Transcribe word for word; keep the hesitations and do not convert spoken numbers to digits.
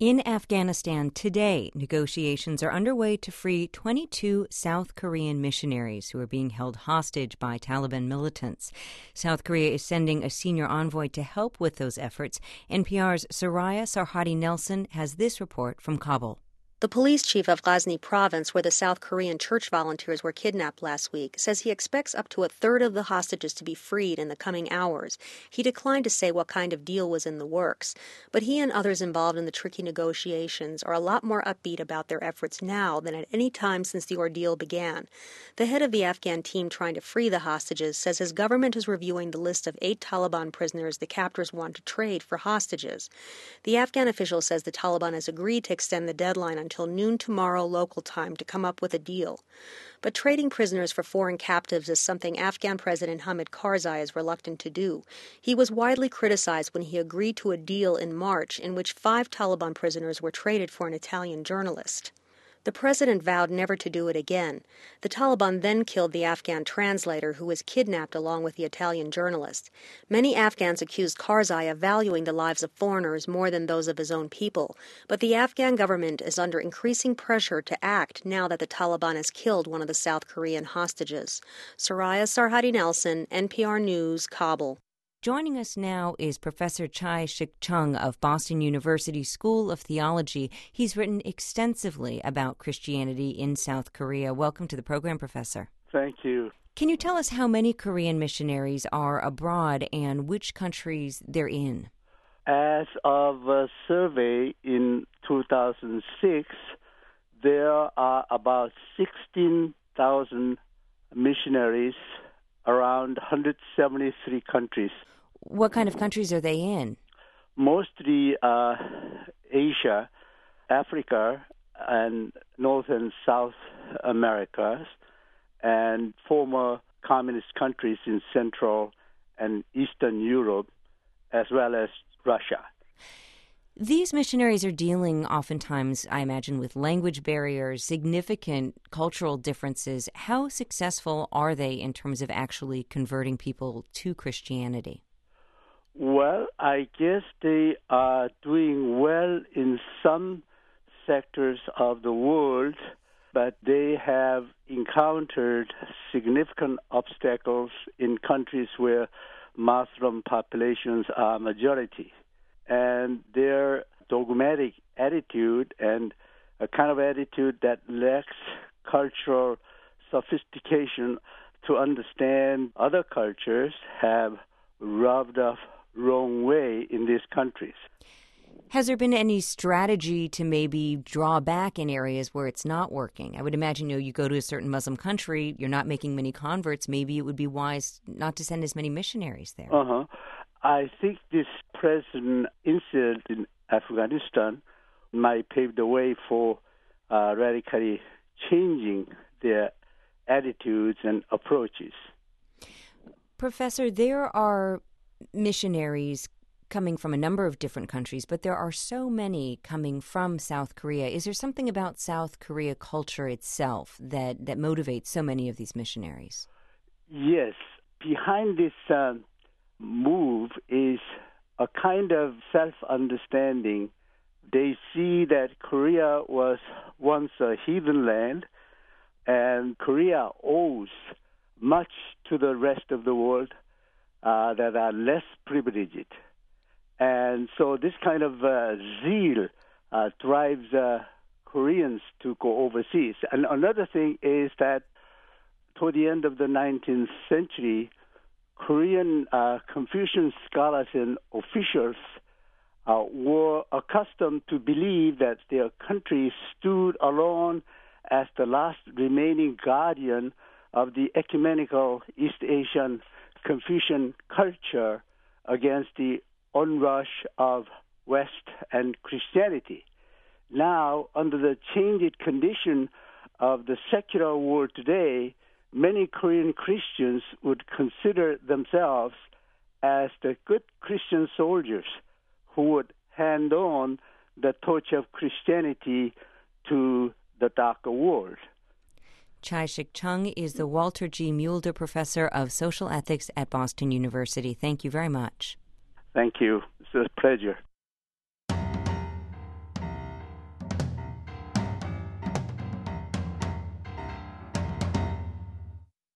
In Afghanistan today, negotiations are underway to free twenty-two South Korean missionaries who are being held hostage by Taliban militants. South Korea is sending a senior envoy to help with those efforts. N P R's Soraya Sarhadi Nelson has this report from Kabul. The police chief of Ghazni province, where the South Korean church volunteers were kidnapped last week, says he expects up to a third of the hostages to be freed in the coming hours. He declined to say what kind of deal was in the works, but he and others involved in the tricky negotiations are a lot more upbeat about their efforts now than at any time since the ordeal began. The head of the Afghan team trying to free the hostages says his government is reviewing the list of eight Taliban prisoners the captors want to trade for hostages. The Afghan official says the Taliban has agreed to extend the deadline until until noon tomorrow local time to come up with a deal. But trading prisoners for foreign captives is something Afghan President Hamid Karzai is reluctant to do. He was widely criticized when he agreed to a deal in March in which five Taliban prisoners were traded for an Italian journalist. The president vowed never to do it again. The Taliban then killed the Afghan translator who was kidnapped along with the Italian journalist. Many Afghans accused Karzai of valuing the lives of foreigners more than those of his own people, but the Afghan government is under increasing pressure to act now that the Taliban has killed one of the South Korean hostages. Soraya Sarhadi Nelson, N P R News, Kabul. Joining us now is Professor Chae-Shik Chung of Boston University School of Theology. He's written extensively about Christianity in South Korea. Welcome to the program, Professor. Thank you. Can you tell us how many Korean missionaries are abroad and which countries they're in? As of a survey in two thousand six, there are about sixteen thousand missionaries around one hundred seventy-three countries. What kind of countries are they in? Mostly uh, Asia, Africa, and North and South America, and former communist countries in Central and Eastern Europe, as well as Russia. These missionaries are dealing oftentimes, I imagine, with language barriers, significant cultural differences. How successful are they in terms of actually converting people to Christianity? Well, I guess they are doing well in some sectors of the world, but they have encountered significant obstacles in countries where Muslim populations are majority. And their dogmatic attitude and a kind of attitude that lacks cultural sophistication to understand other cultures have rubbed off wrong way in these countries. Has there been any strategy to maybe draw back in areas where it's not working? I would imagine, you know, you go to a certain Muslim country, you're not making many converts, maybe it would be wise not to send as many missionaries there. Uh-huh. I think this present incident in Afghanistan might pave the way for uh, radically changing their attitudes and approaches. Professor, there are missionaries coming from a number of different countries, but there are so many coming from South Korea. Is there something about South Korea culture itself that, that motivates so many of these missionaries? Yes. Behind this uh, move is a kind of self-understanding. They see that Korea was once a heathen land, and Korea owes much to the rest of the world uh, that are less privileged. And so this kind of uh, zeal uh, drives uh, Koreans to go overseas. And another thing is that toward the end of the nineteenth century, Korean uh, Confucian scholars and officials uh, were accustomed to believe that their country stood alone as the last remaining guardian of the ecumenical East Asian Confucian culture against the onrush of West and Christianity. Now, under the changed condition of the secular world today, many Korean Christians would consider themselves as the good Christian soldiers who would hand on the torch of Christianity to the darker world. Chae-Shik Chung is the Walter G. Mulder Professor of Social Ethics at Boston University. Thank you very much. Thank you. It's a pleasure.